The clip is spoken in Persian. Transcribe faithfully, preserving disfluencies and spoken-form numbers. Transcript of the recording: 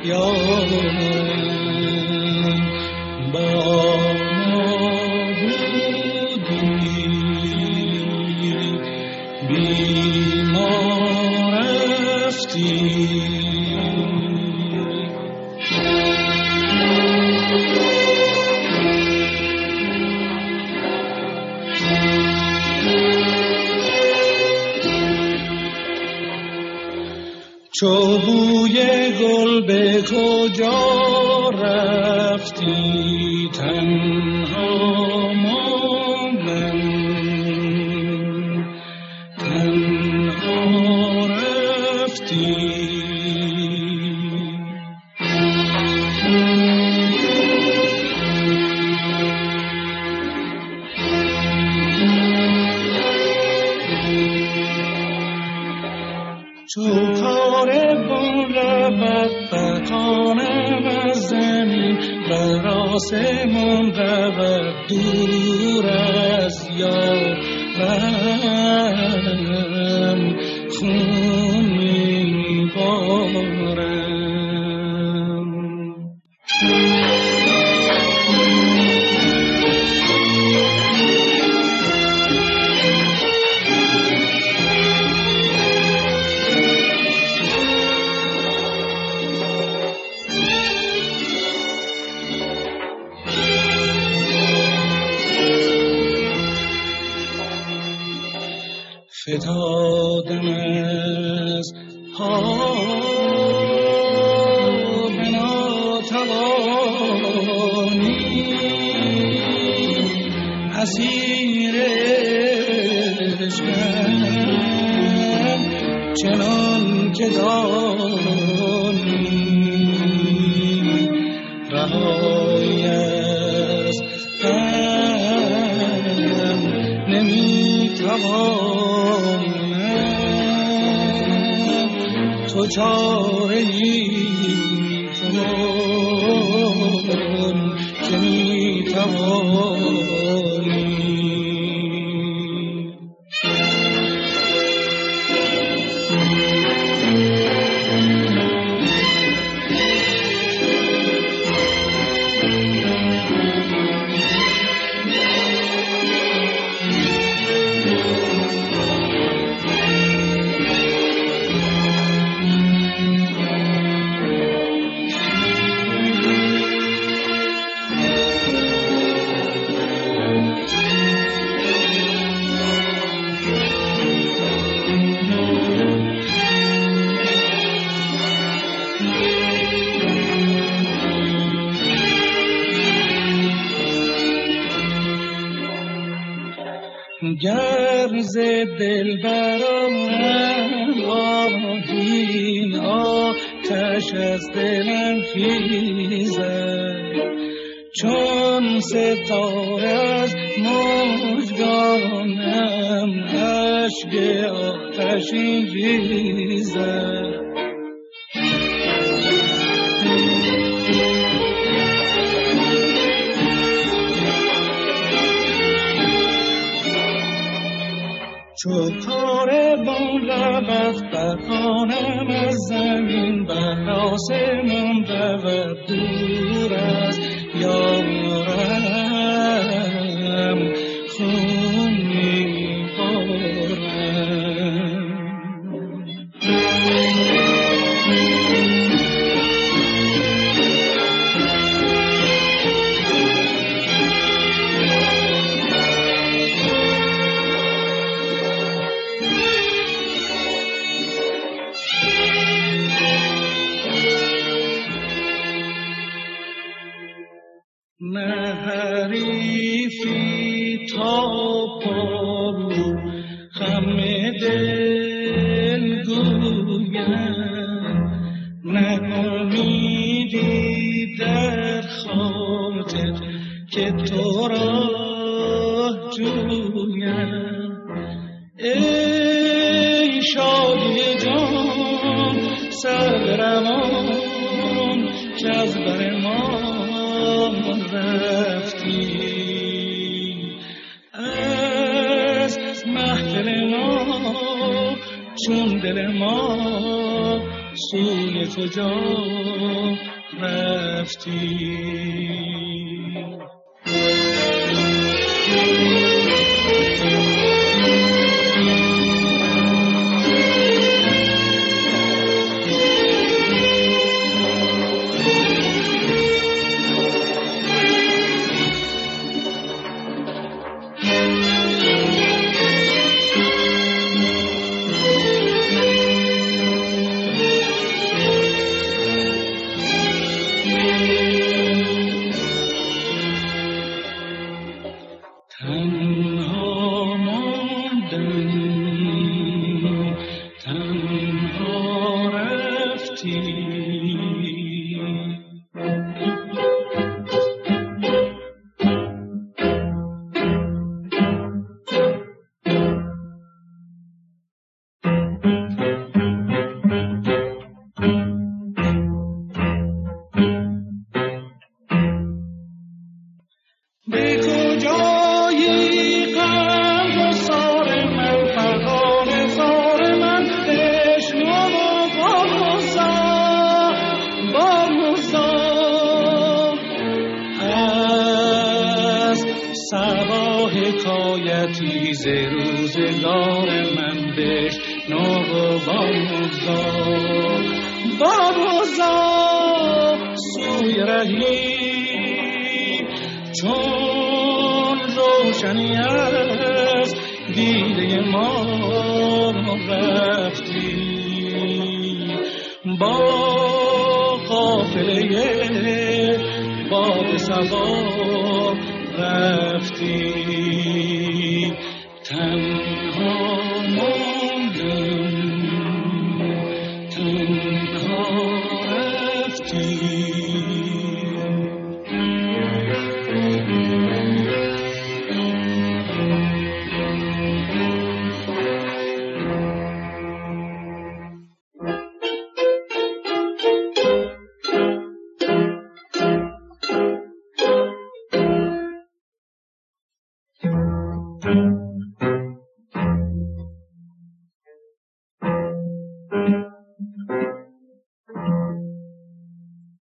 یارم با ما بودی بی ما رفتی چو بوی گل به کجا رفتی تنها ماندم تنها رفتی چو کار بولبت فکانم از زمین بر آسمان رود دور از یارم خون میبارم فتادم از پا به ناتوانی اسیر عشقم چنان که دانی رهایی از غم نمیتوان تو چاره‌ای کن که میتوانی گر ز دلبرم آهین آتش از دلم خیزد چون ستاره از مژگانم اشک آتشین ریزد چو کار بولبت فکانم از زمین بر آسمان رود دور از یارم خون میبارم نه حریفی تا پارو خم دل گویم نه امیدی در خاطر که تو را جویم ای شادی جان سرروان که از بر ما رفتی از محفل ما چون دل ما سو سوی کجا رفتی؟ ز روزگار من بشنو و باموزا باموزا سوی رهی چون روشنی از دیده ما رفتی با قافله باد صبا رفتی